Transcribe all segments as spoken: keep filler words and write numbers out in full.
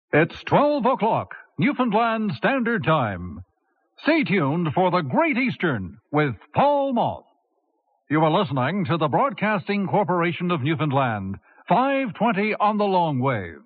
It's twelve o'clock, Newfoundland Standard Time. Stay tuned for the Great Eastern with Paul Moth. You are listening to the Broadcasting Corporation of Newfoundland, five twenty on the long wave.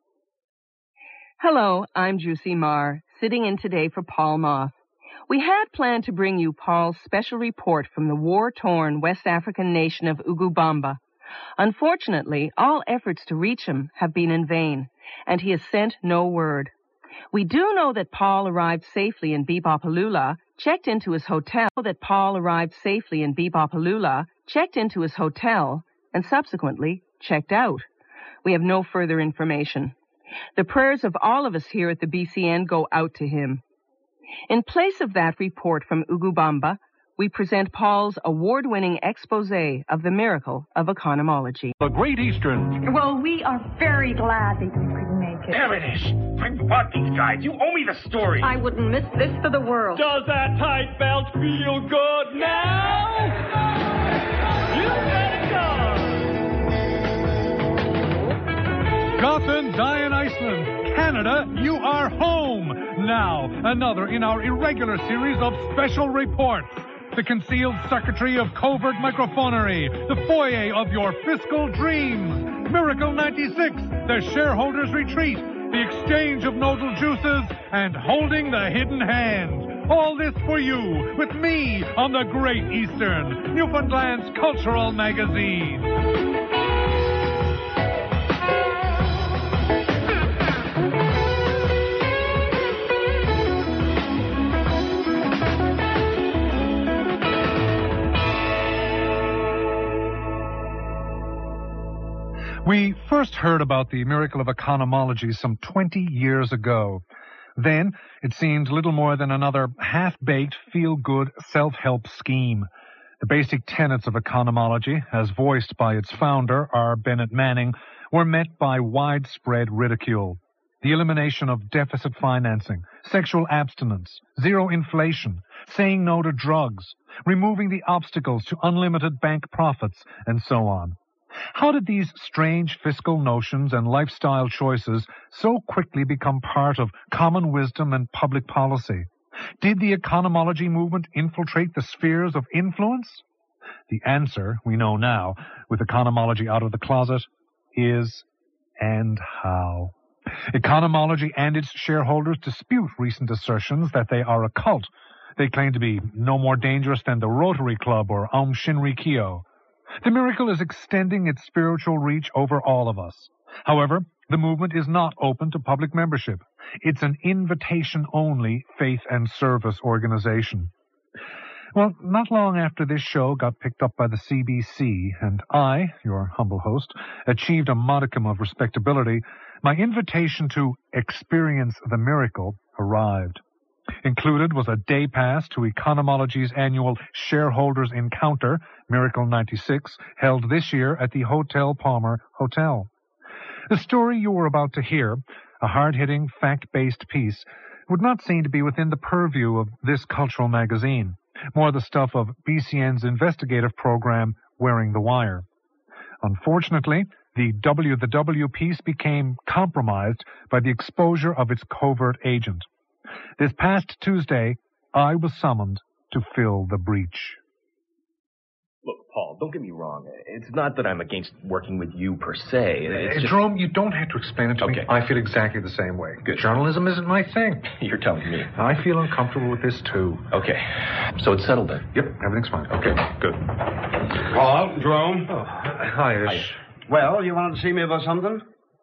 Hello, I'm Juicy Marr, sitting in today for Paul Moth. We had planned to bring you Paul's special report from the war-torn West African nation of Ugubamba. Unfortunately, all efforts to reach him have been in vain, and he has sent no word. We do know that Paul arrived safely in Bebopalula, checked into his hotel, that Paul arrived safely in Bebopalula, checked into his hotel, and subsequently checked out. We have no further information. The prayers of all of us here at the B C N go out to him. In place of that report from Ugubamba, we present Paul's award-winning expose of the miracle of economology. The Great Eastern. Well, we are very glad that you could make it. There it is. I bought these guys. You owe me the story. I wouldn't miss this for the world. Does that tight belt feel good now? You better go. Gotham, Diane, Iceland, Canada, you are home. Now, another in our irregular series of special reports. The concealed circuitry of covert microphonery, the foyer of your fiscal dreams, Miracle ninety-six, the shareholders' retreat, the exchange of nodal juices, and holding the hidden hand. All this for you, with me on the Great Eastern, Newfoundland's cultural magazine. We first heard about the miracle of economology some twenty years ago. Then, it seemed little more than another half-baked, feel-good, self-help scheme. The basic tenets of economology, as voiced by its founder, R. Bennett Manning, were met by widespread ridicule. The elimination of deficit financing, sexual abstinence, zero inflation, saying no to drugs, removing the obstacles to unlimited bank profits, and so on. How did these strange fiscal notions and lifestyle choices so quickly become part of common wisdom and public policy? Did the economology movement infiltrate the spheres of influence? The answer, we know now, with economology out of the closet, is and how. Economology and its shareholders dispute recent assertions that they are a cult. They claim to be no more dangerous than the Rotary Club or Aum Shinri Kyo. The miracle is extending its spiritual reach over all of us. However, the movement is not open to public membership. It's an invitation-only faith and service organization. Well, not long after this show got picked up by the C B C, and I, your humble host, achieved a modicum of respectability, my invitation to experience the miracle arrived. Included was a day pass to Economology's annual Shareholders Encounter, Miracle ninety-six, held this year at the Hotel Palmer Hotel. The story you were about to hear, a hard-hitting, fact-based piece, would not seem to be within the purview of this cultural magazine, more the stuff of B C N's investigative program, Wearing the Wire. Unfortunately, the W the W piece became compromised by the exposure of its covert agent. This past Tuesday, I was summoned to fill the breach. Look, Paul, don't get me wrong. It's not that I'm against working with you per se. It's uh, just... Jerome, you don't have to explain it to okay. me. I feel exactly the same way. Good. Journalism isn't my thing. You're telling me. I feel uncomfortable with this, too. Okay. So it's settled then? Yep, everything's fine. Okay, good. Paul, Jerome. Oh, hi, Ish. Hi. Well, you wanted to see me about something?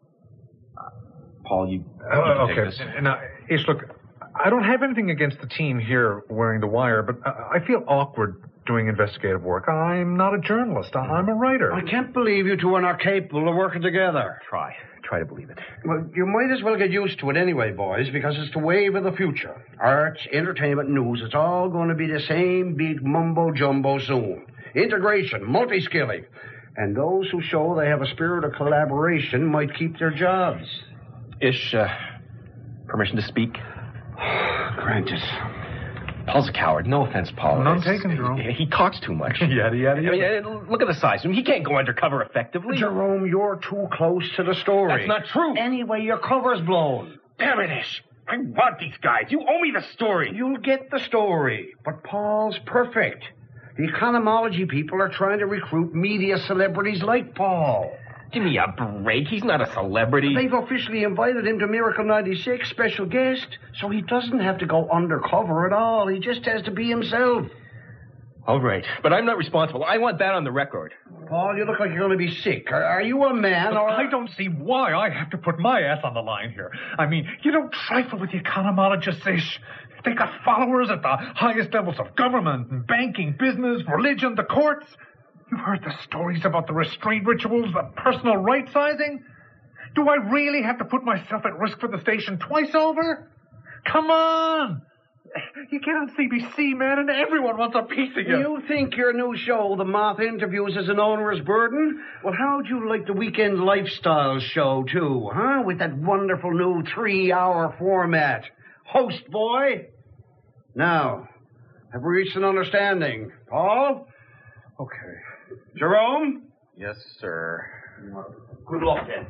Uh, Paul, you, you uh, can okay. take this. Now, Ish, look, I don't have anything against the team here wearing the wire, but I feel awkward doing investigative work. I'm not a journalist. I'm a writer. I can't believe you two are not capable of working together. Try. Try to believe it. Well, you might as well get used to it anyway, boys, because it's the wave of the future. Arts, entertainment, news, it's all going to be the same big mumbo-jumbo soon. Integration, multi-skilling. And those who show they have a spirit of collaboration might keep their jobs. Ish, uh, permission to speak? Granted. Paul's a coward. No offense, Paul. None It's- taken, Jerome. He, he talks too much. Yada, yada, I mean, uh, look at the size of him. He can't go undercover effectively. Jerome, you're too close to the story. That's not true. Anyway, your cover's blown. Damn it, Ish. I want these guys. You owe me the story. You'll get the story. But Paul's perfect. The economology people are trying to recruit media celebrities like Paul. Give me a break. He's not a celebrity. They've officially invited him to Miracle ninety-six, special guest, so he doesn't have to go undercover at all. He just has to be himself. All right, but I'm not responsible. I want that on the record. Paul, you look like you're going to be sick. Are, are you a man or... I don't see why I have to put my ass on the line here. I mean, you don't trifle with the economologists, Ish. They got followers at the highest levels of government, and banking, business, religion, the courts. You've heard the stories about the restraint rituals, the personal right-sizing. Do I really have to put myself at risk for the station twice over? Come on! You get on C B C, man, and everyone wants a piece of you. You think your new show, The Moth Interviews, is an onerous burden? Well, how'd you like the Weekend Lifestyle show, too, huh? With that wonderful new three-hour format. Host, boy. Now, have we reached an understanding? Paul? Okay. Jerome? Yes, sir. Good luck, then.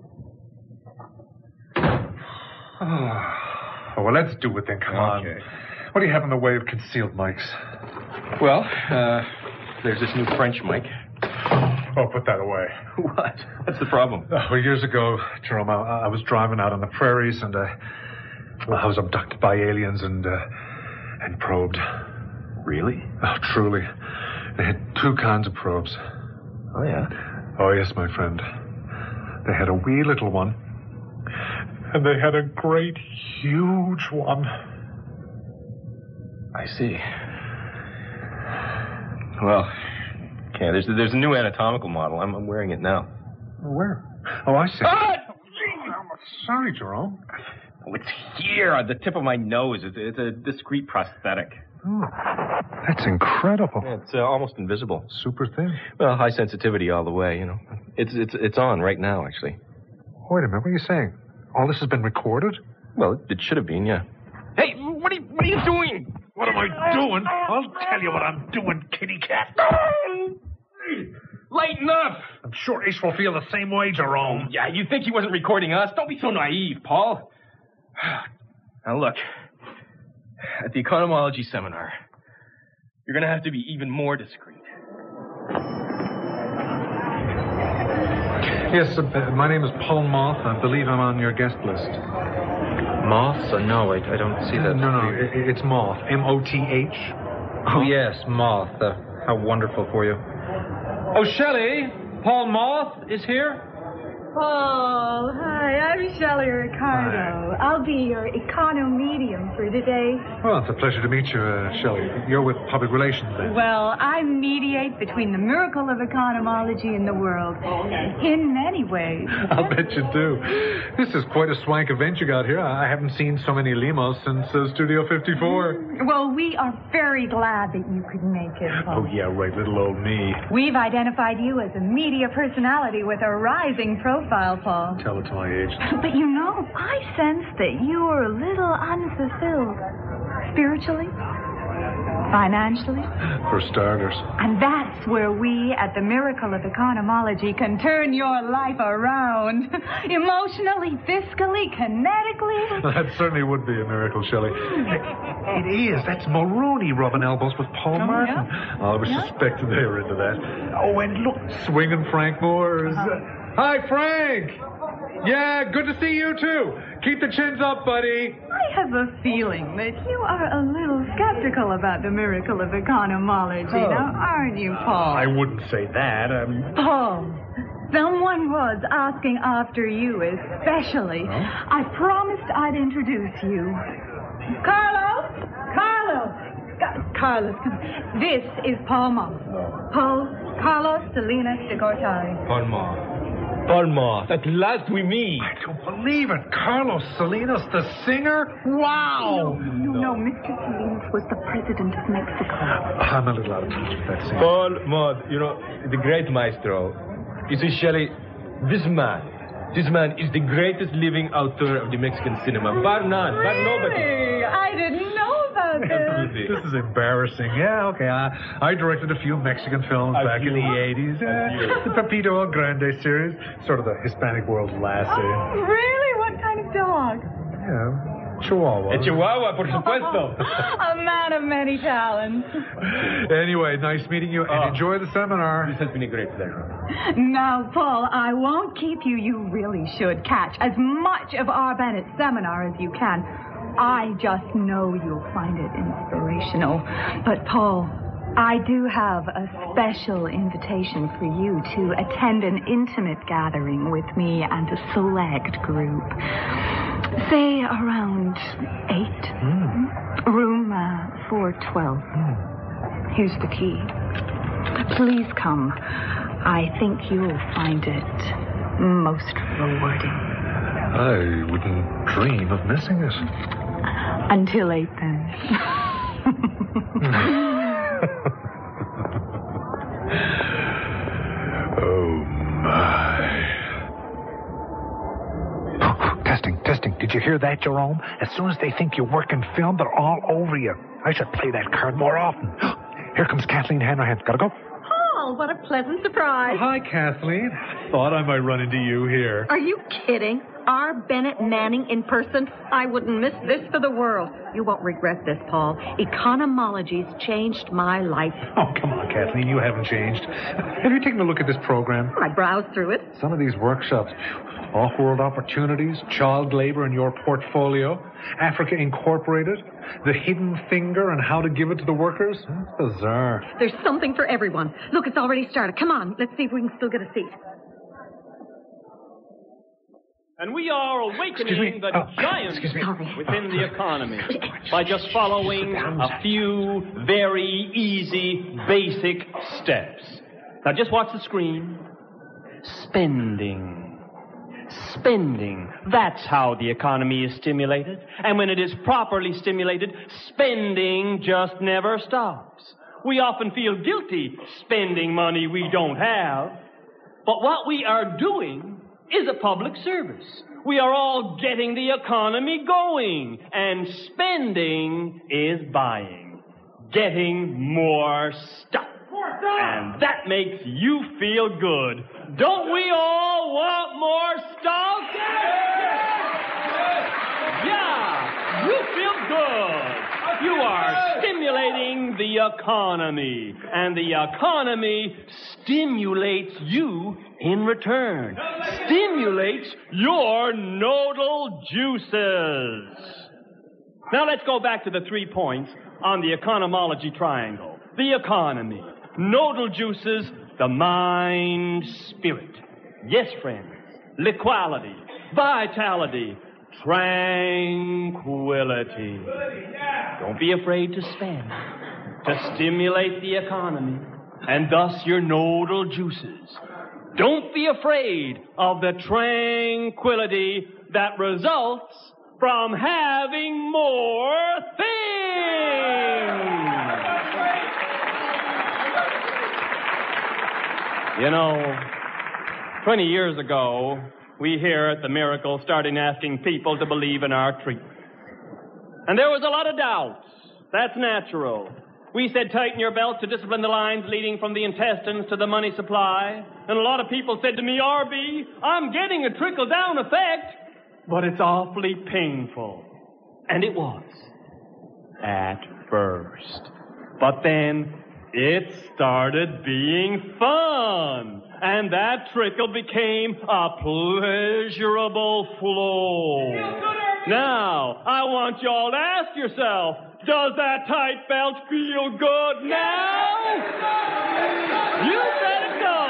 Oh, well, let's do it then. Come on. Okay. What do you have in the way of concealed mics? Well, uh, there's this new French mic. Oh, put that away. What? What's the problem? Oh, well, years ago, Jerome, I, I was driving out on the prairies, and uh, well, I was abducted by aliens and uh, and probed. Really? Oh, truly. They had two kinds of probes. Oh, yeah? Oh, yes, my friend. They had a wee little one, and they had a great, huge one. I see. Well, okay, there's there's a new anatomical model. I'm, I'm wearing it now. Where? Oh, I see. Ah! Sorry, Jerome. Oh, it's here on the tip of my nose. It's, it's a discreet prosthetic. Oh, that's incredible. Yeah, it's uh, almost invisible. Super thin. Well, high sensitivity all the way, you know. It's it's it's on right now, actually. Wait a minute. What are you saying? All this has been recorded? Well, it should have been, yeah. Hey, what are you, what are you doing? What am I doing? I'll tell you what I'm doing, kitty cat. Lighten up! I'm sure Ish will feel the same way, Jerome. Yeah, you think he wasn't recording us? Don't be so naive, Paul. Now, look. At the economology seminar, you're going to have to be even more discreet. Yes, uh, my name is Paul Moth. I believe I'm on your guest list. Moth? Uh, no, I, I don't see that. No, no, it, it's Moth. M O T H. Oh, yes, Moth. Uh, how wonderful for you. Oh, Shelley, Paul Moth is here. Paul, hi, I'm Shelley Ricardo. I'll be your econo medium for today. Well, it's a pleasure to meet you, uh, Shelley. You're with public relations, then? Well, I mediate between the miracle of economology and the world. In many ways. I'll bet you do. This is quite a swank event you got here. I haven't seen so many limos since uh, Studio fifty-four. Well, we are very glad that you could make it, Paul. Oh, yeah, right, little old me. We've identified you as a media personality with a rising profile, Paul. Tell it to my age. But you know, I sense that you are a little unfulfilled. Spiritually, financially. For starters. And that's where we at the Miracle of Economology can turn your life around. Emotionally, fiscally, kinetically. That certainly would be a miracle, Shelley. It is. That's Mulrooney rubbing elbows with Paul Oh, Martin. yeah? I was Yeah. suspecting they were into that. Oh, and look, swinging Frank Moore is... Uh-huh. Hi, Frank! Yeah, good to see you, too. Keep the chins up, buddy. I have a feeling that you are a little skeptical about the Miracle of Economology, Oh. now aren't you, Paul? I wouldn't say that. Um, Paul, someone was asking after you especially. Oh? I promised I'd introduce you. Carlos? Carlos! Ca- Carlos, come on. This is Paul Moth. Paul, Carlos Salinas de Gortari. Paul Moth. Paul Moth. At last we meet. I don't believe it. Carlos Salinas, the singer? Wow! No, no, Mister Salinas was the president of Mexico. I'm a little out of touch with that singer. Paul Moth, you know, the great maestro. You see, Shelley, this man, this man is the greatest living author of the Mexican cinema. Bar none, bar nobody. Really? I didn't know about about this? This is embarrassing. Yeah, okay. I, I directed a few Mexican films A back in few. the eighties. Yeah. The Pepito El Grande series. Sort of the Hispanic world's Lassie. Oh, really? What kind of dog? Yeah. Chihuahua. El Chihuahua, por supuesto. A man of many talents. Anyway, nice meeting you, and Oh. enjoy the seminar. This has been a great pleasure. Now, Paul, I won't keep you. You really should catch as much of our Bennett seminar as you can. I just know you'll find it inspirational. But, Paul, I do have a special invitation for you to attend an intimate gathering with me and a select group. Say around eight. Mm. Room uh, four twelve. Mm. Here's the key. Please come. I think you'll find it most rewarding. I wouldn't dream of missing it. Until eight, then. Oh, my. Testing, testing. Did you hear that, Jerome? As soon as they think you work in film, they're all over you. I should play that card more often. Here comes Kathleen Hanrahan. Gotta go. Paul, what a pleasant surprise. Hi, Kathleen. Thought I might run into you here. Are you kidding? R. Bennett Manning in person? I wouldn't miss this for the world. You won't regret this, Paul. Economology's changed my life. Oh, come on, Kathleen. You haven't changed. Have you taken a look at this program? I browsed through it. Some of these workshops. Off-world opportunities, child labor in your portfolio, Africa Incorporated, the hidden finger and how to give it to the workers. That's bizarre. There's something for everyone. Look, it's already started. Come on, let's see if we can still get a seat. And we are Excuse me. awakening the Oh, giants excuse me. Sorry. within the economy by just following a few very easy, basic steps. Now just watch the screen. Spending. Spending. That's how the economy is stimulated. And when it is properly stimulated, spending just never stops. We often feel guilty spending money we don't have. But what we are doing is a public service. We are all getting the economy going. And spending is buying. Getting more stuff. And that makes you feel good. Don't we all want more stuff? Yeah, you feel good. You are stimulating the economy. And the economy stimulates you in return. Stimulates your nodal juices. Now let's go back to the three points on the economology triangle. The economy. Nodal juices, the mind, spirit. Yes, friends. Liquidity, vitality, tranquility. Don't be afraid to spend, to stimulate the economy, and thus your nodal juices. Don't be afraid of the tranquility that results from having more things. You know, twenty years ago, we here at The Miracle started asking people to believe in our treatment. And there was a lot of doubts. That's natural. We said tighten your belt to discipline the lines leading from the intestines to the money supply. And a lot of people said to me, R B, I'm getting a trickle-down effect, but it's awfully painful. And it was. At first. But then it started being fun. And that trickle became a pleasurable flow. Now, I want you all to ask yourself, does that tight belt feel good now? You bet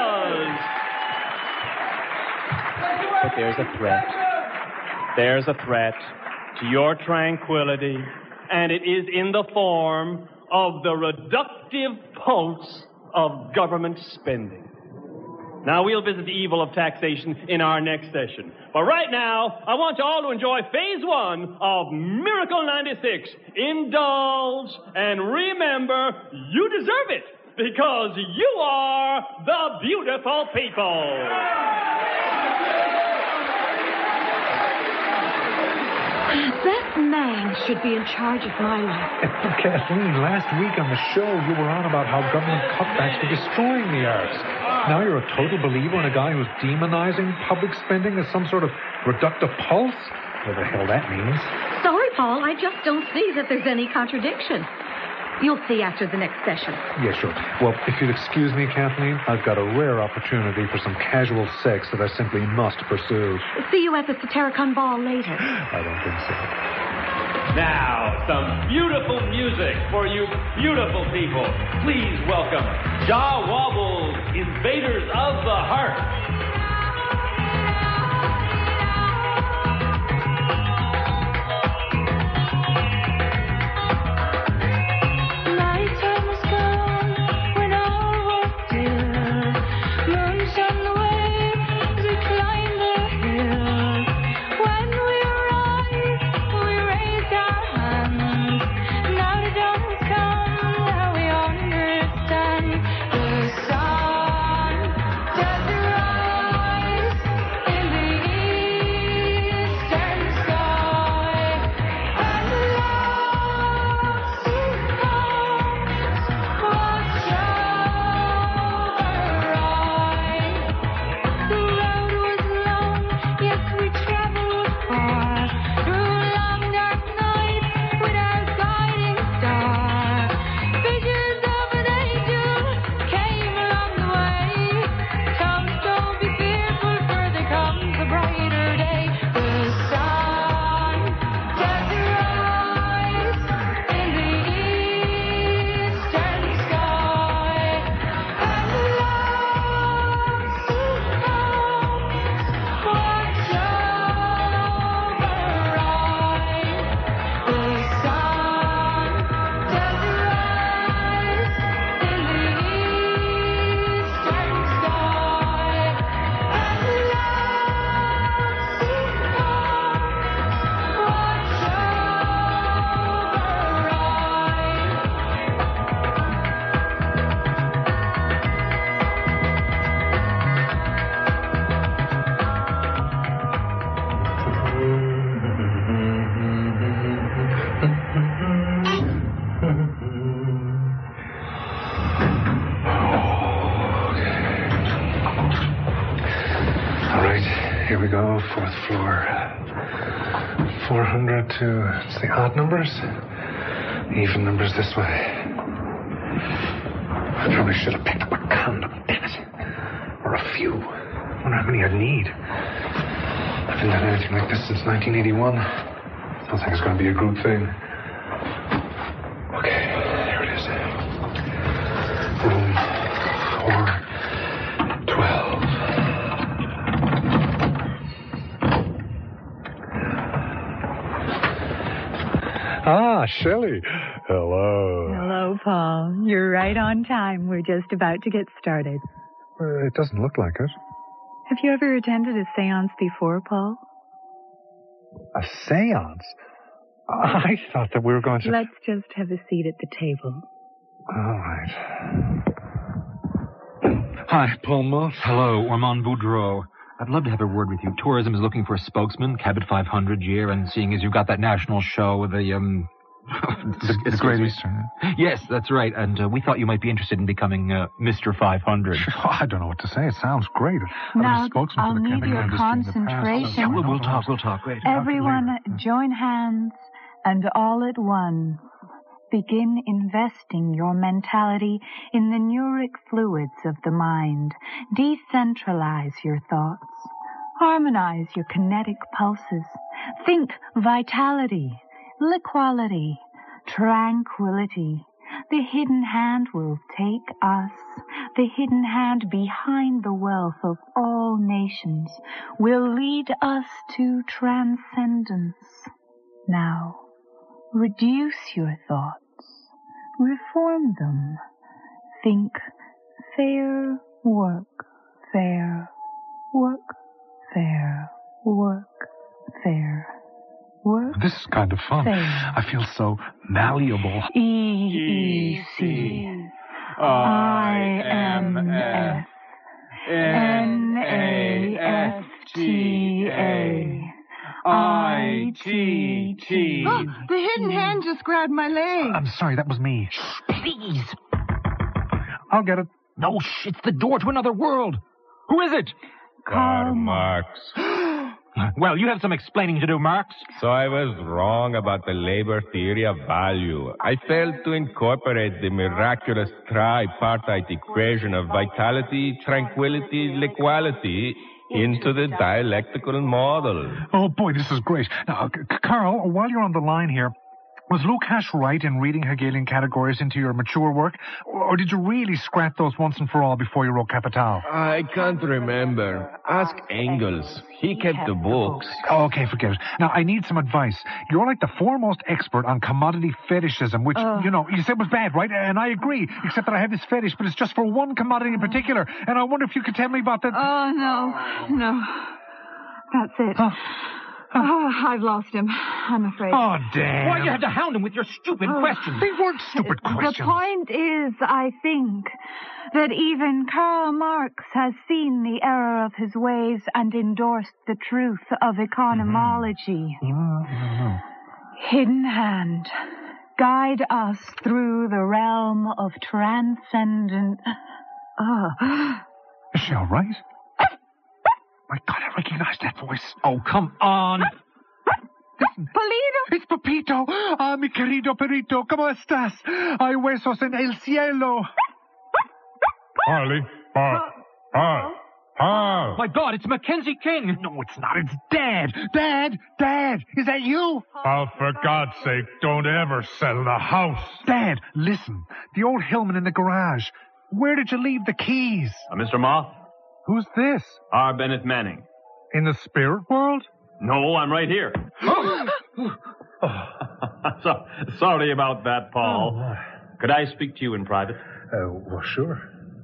it does. But there's a threat. There's a threat to your tranquility, and it is in the form of the reductive pulse of government spending. Now, we'll visit the evil of taxation in our next session. But right now, I want you all to enjoy phase one of Miracle ninety-six. Indulge and remember, you deserve it because you are the beautiful people. That's man should be in charge of my life. And Kathleen, last week on the show, you were on about how government cutbacks were destroying the arts. Now you're a total believer in a guy who's demonizing public spending as some sort of reductive pulse? Whatever the hell that means. Sorry, Paul, I just don't see that there's any contradiction. You'll see after the next session. Yeah, sure. Well, if you'll excuse me, Kathleen, I've got a rare opportunity for some casual sex that I simply must pursue. See you at the Satiricon Ball later. I don't think so. Now, some beautiful music for you beautiful people. Please welcome Jaw Wobble's Invaders of the Heart. Here we go, fourth floor. four hundred to, it's the odd numbers. Even numbers this way. I probably should have picked up a condom, damn it. Or a few. I wonder how many I'd need. I haven't done anything like this since nineteen eighty-one. I don't think it's going to be a group thing. Okay, there it is. Room four twelve. Ah, Shelley. Hello. Hello, Paul. You're right on time. We're just about to get started. Uh, it doesn't look like it. Have you ever attended a seance before, Paul? A seance? I thought that we were going to... Let's just have a seat at the table. All right. Hi, Paul Moss. Hello, Ormond Boudreau. I'd love to have a word with you. Tourism is looking for a spokesman, Cabot five hundred year, and seeing as you've got that national show with the, um... the, the Great Eastern. Yes, that's right. And uh, we thought you might be interested in becoming uh, Mister five hundred. Oh, I don't know what to say. It sounds great. Now, I'm a spokesman I'll for the need camping your industry concentration. Yeah, we'll, we'll talk, we'll talk. Great. Everyone, join hands and all at once. Begin investing your mentality in the neuric fluids of the mind. Decentralize your thoughts. Harmonize your kinetic pulses. Think vitality, liquality, tranquility. The hidden hand will take us. The hidden hand behind the wealth of all nations will lead us to transcendence. Now, reduce your thoughts. Reform them. Think fair work, fair work, fair work, fair work. This is kind of fun. Fair. I feel so malleable. E E C I M F N A F T A I T T. Oh, the hidden hand just grabbed my leg. I'm sorry, that was me. Please. I'll get it. No, shh, it's the door to another world. Who is it? Karl Marx. Well, you have some explaining to do, Marx. So I was wrong about the labor theory of value. I failed to incorporate the miraculous tripartite equation of vitality, tranquility, liquality into the dialectical model. Oh, boy, this is great. Now, C- Carl, while you're on the line here, was Lukács right in reading Hegelian categories into your mature work? Or did you really scrap those once and for all before you wrote Capital? I can't remember. Ask Engels. He kept the books. Oh, okay, forget it. Now, I need some advice. You're like the foremost expert on commodity fetishism, which, Uh. you know, you said was bad, right? And I agree, except that I have this fetish, but it's just for one commodity in particular. And I wonder if you could tell me about that. Oh, no. No. That's it. Huh? Oh, I've lost him, I'm afraid. Oh, damn. Why you had to hound him with your stupid Oh. questions? They weren't stupid questions. The point is, I think, that even Karl Marx has seen the error of his ways and endorsed the truth of economology. Mm-hmm. Hidden hand, guide us through the realm of transcendent... Oh. Is she all right? My God, I recognize that voice. Oh, come on. Polito! It's Pepito. Ah, mi querido perrito, ¿cómo estás? Hay huesos en el cielo. Harley. Paul. Paul. Paul. My God, it's Mackenzie King. No, it's not. It's Dad. Dad. Dad. Is that you? Oh, for God's sake, don't ever sell the house. Dad, listen. The old Hillman in the garage. Where did you leave the keys? Uh, Mister Moth, Who's this? R. Bennett Manning. In the spirit world? No, I'm right here. so, sorry about that, Paul. Oh, Could I speak to you in private? uh, well, sure.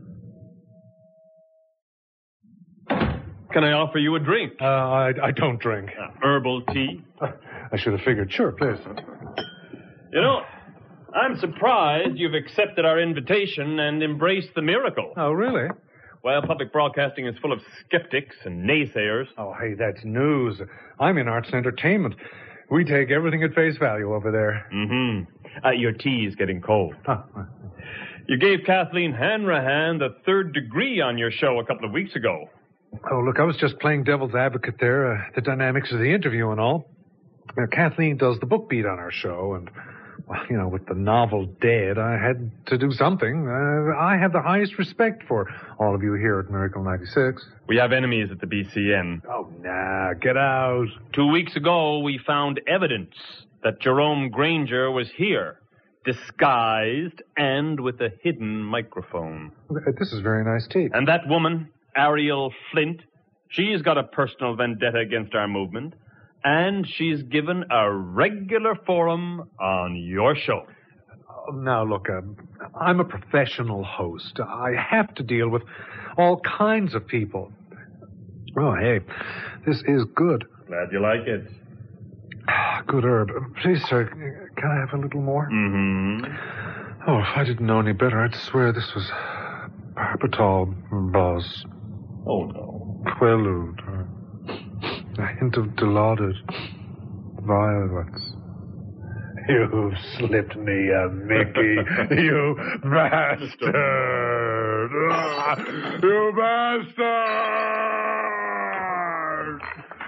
Can I offer you a drink? Uh, I, I don't drink. Uh, herbal tea? I should have figured. Sure, please. You know, I'm surprised you've accepted our invitation and embraced the miracle. Oh, really? Well, public broadcasting is full of skeptics and naysayers. Oh, hey, that's news. I'm in arts and entertainment. We take everything at face value over there. Mm-hmm. Uh, your tea is getting cold. Huh. You gave Kathleen Hanrahan the third degree on your show a couple of weeks ago. Oh, look, I was just playing devil's advocate there, uh, the dynamics of the interview and all. Now, Kathleen does the book beat on our show, and, well, you know, with the novel dead, I had to do something. Uh, I have the highest respect for all of you here at Miracle ninety-six. We have enemies at the B C N. Oh, nah, get out. Two weeks ago, we found evidence that Jerome Granger was here, disguised and with a hidden microphone. This is very nice tea. And that woman, Ariel Flint, she's got a personal vendetta against our movement, and she's given a regular forum on your show. Now, look, uh, I'm a professional host. I have to deal with all kinds of people. Oh, hey, this is good. Glad you like it. Good herb. Please, sir, can I have a little more? Mm-hmm. Oh, if I didn't know any better, I'd swear this was Barbitol, boss. Oh, no. Quaalude. Or a hint of dilaudid violets. You've slipped me a Mickey, you bastard! Ah, you bastard!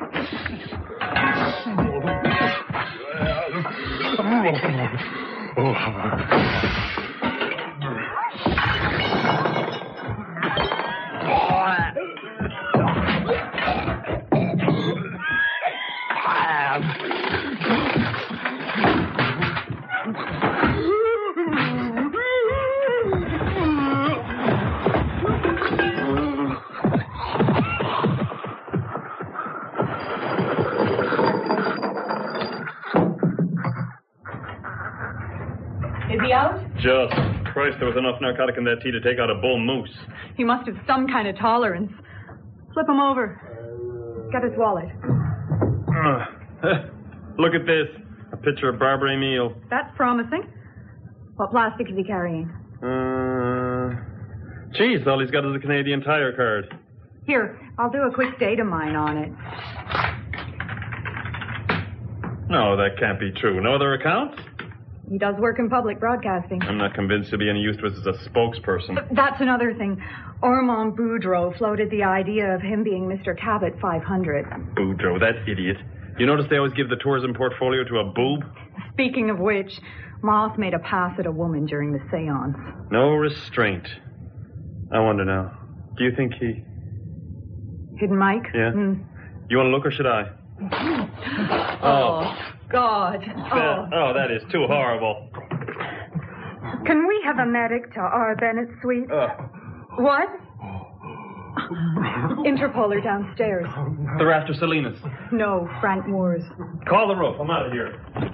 Is he out? Just. Christ, there was enough narcotic in that tea to take out a bull moose. He must have some kind of tolerance. Flip him over. Get his wallet. Uh, look at this. A picture of Barbara Emile. That's promising. What plastic is he carrying? Uh, geez, all he's got is a Canadian Tire card. Here, I'll do a quick data mine on it. No, that can't be true. No other accounts? He does work in public broadcasting. I'm not convinced he'll be any use to us as a spokesperson. That's another thing. Ormond Boudreau floated the idea of him being Mister Cabot five hundred. Boudreau, that idiot. You notice they always give the tourism portfolio to a boob? Speaking of which, Moth made a pass at a woman during the seance. No restraint. I wonder now. Do you think he... Hidden Mike? Yeah? Mm. You want to look or should I? Oh, God. That, oh, that is too horrible. Can we have a medic to our Bennett suite? Uh. What? Interpoler downstairs. They're after Salinas. No, Frank Moores. Call the roof. I'm out of here.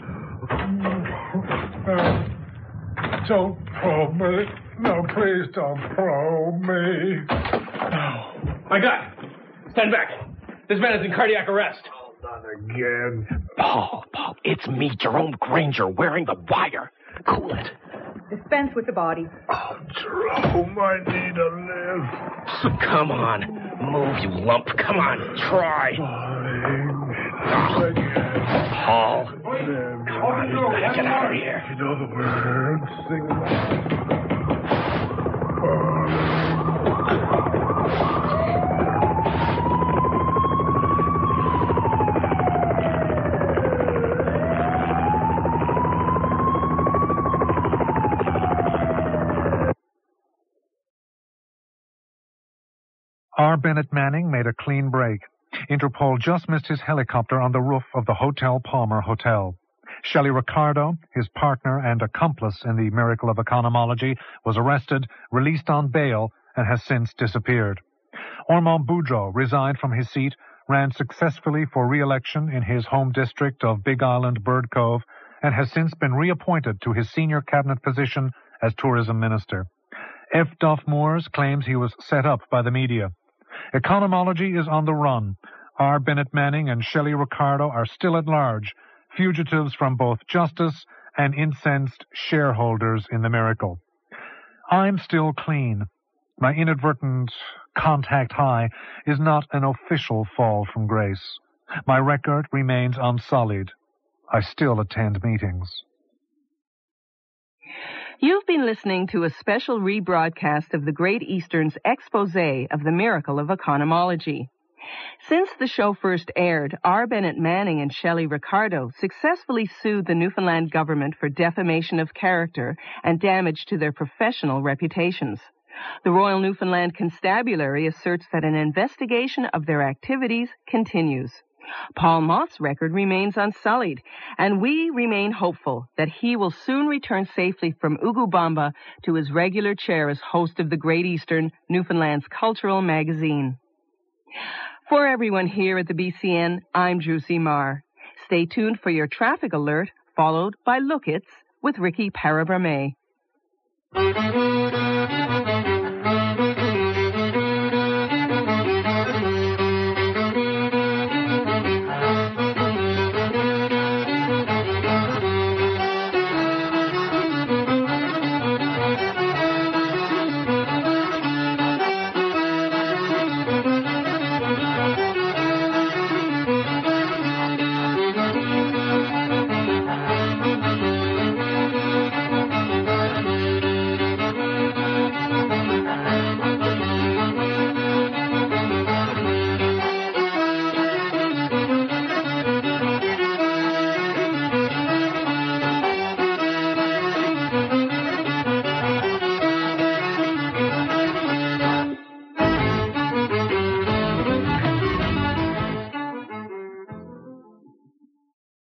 Uh, don't probe me. No, please don't probe me. My guy, stand back. This man is in cardiac arrest. Not again. Paul, Paul, it's me, Jerome Granger, wearing the wire. Cool it. Dispense with the body. Oh, Jerome, I need a lift. Come on. Move, you lump. Come on, try. Paul. Come on, you gotta get out of here. You know the words. Sing along. R. Bennett Manning made a clean break. Interpol just missed his helicopter on the roof of the Hotel Palmer Hotel. Shelley Ricardo, his partner and accomplice in the miracle of economology, was arrested, released on bail, and has since disappeared. Ormond Boudreau resigned from his seat, ran successfulully for re-election in his home district of Big Island Bird Cove, and has since been reappointed to his senior cabinet position as tourism minister. F. Duff Moores claims he was set up by the media. Economology is on the run. R. Bennett Manning and Shelley Ricardo are still at large, fugitives from both justice and incensed shareholders in the miracle. I'm still clean. My inadvertent contact high is not an official fall from grace. My record remains unsullied. I still attend meetings. You've been listening to a special rebroadcast of the Great Eastern's expose of the miracle of economology. Since the show first aired, R. Bennett Manning and Shelley Ricardo successfully sued the Newfoundland government for defamation of character and damage to their professional reputations. The Royal Newfoundland Constabulary asserts that an investigation of their activities continues. Paul Moth's record remains unsullied, and we remain hopeful that he will soon return safely from Ugubamba to his regular chair as host of the Great Eastern, Newfoundland's cultural magazine. For everyone here at the B C N, I'm Drusy Marr. Stay tuned for your traffic alert, followed by Look-Its with Ricky Parabrame.